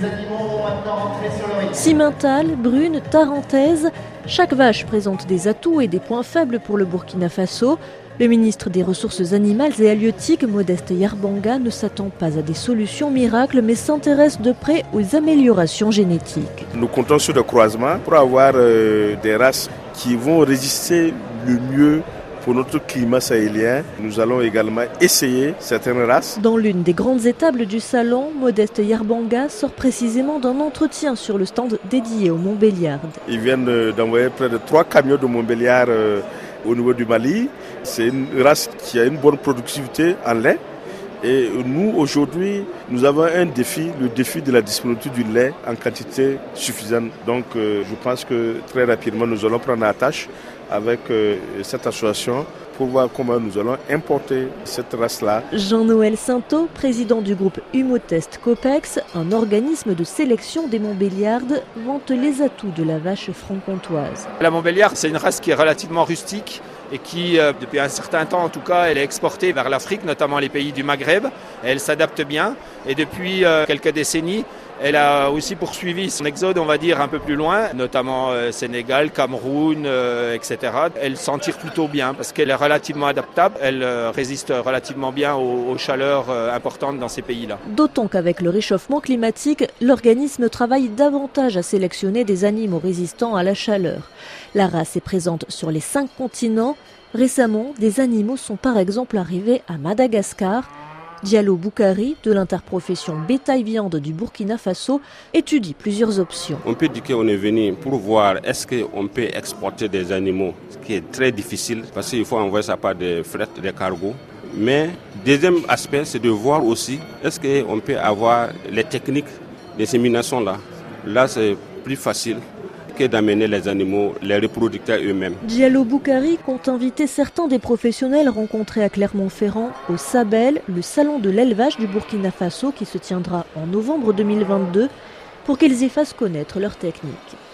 Simmental, brune, tarentaise, chaque vache présente des atouts et des points faibles pour le Burkina Faso. Le ministre des Ressources animales et halieutiques, Modeste Yarbanga, ne s'attend pas à des solutions miracles, mais s'intéresse de près aux améliorations génétiques. Nous comptons sur le croisement pour avoir des races qui vont résister le mieux pour notre climat sahélien. Nous allons également essayer certaines races. Dans l'une des grandes étables du salon, Modeste Yarbanga sort précisément d'un entretien sur le stand dédié au Montbéliard. Ils viennent d'envoyer près de 3 camions de Montbéliard au niveau du Mali. C'est une race qui a une bonne productivité en lait. Et nous, aujourd'hui, nous avons un défi, le défi de la disponibilité du lait en quantité suffisante. Donc, je pense que très rapidement, nous allons prendre la tâche avec cette association pour voir comment nous allons importer cette race-là. Jean-Noël Sainteau, président du groupe Humotest Copex, un organisme de sélection des Montbéliardes, vante les atouts de la vache franc-comtoise. La Montbéliarde, c'est une race qui est relativement rustique et qui, depuis un certain temps en tout cas, elle est exportée vers l'Afrique, notamment les pays du Maghreb. Elle s'adapte bien et depuis quelques décennies, elle a aussi poursuivi son exode, on va dire, un peu plus loin, notamment Sénégal, Cameroun, etc. Elle s'en tire plutôt bien parce qu'elle est relativement adaptable, elle résiste relativement bien aux chaleurs importantes dans ces pays-là. D'autant qu'avec le réchauffement climatique, l'organisme travaille davantage à sélectionner des animaux résistants à la chaleur. La race est présente sur les 5 continents. Récemment, des animaux sont par exemple arrivés à Madagascar. Diallo Boukari, de l'interprofession bétail-viande du Burkina Faso, étudie plusieurs options. On peut dire qu'on est venu pour voir est-ce qu'on peut exporter des animaux, ce qui est très difficile parce qu'il faut envoyer ça par des fret, des cargos. Mais deuxième aspect, c'est de voir aussi est-ce qu'on peut avoir les techniques d'insémination là. Là, c'est plus facile que d'amener les animaux, les reproducteurs eux-mêmes. Diallo Boukari compte inviter certains des professionnels rencontrés à Clermont-Ferrand au Sabel, le salon de l'élevage du Burkina Faso qui se tiendra en novembre 2022, pour qu'ils y fassent connaître leurs techniques.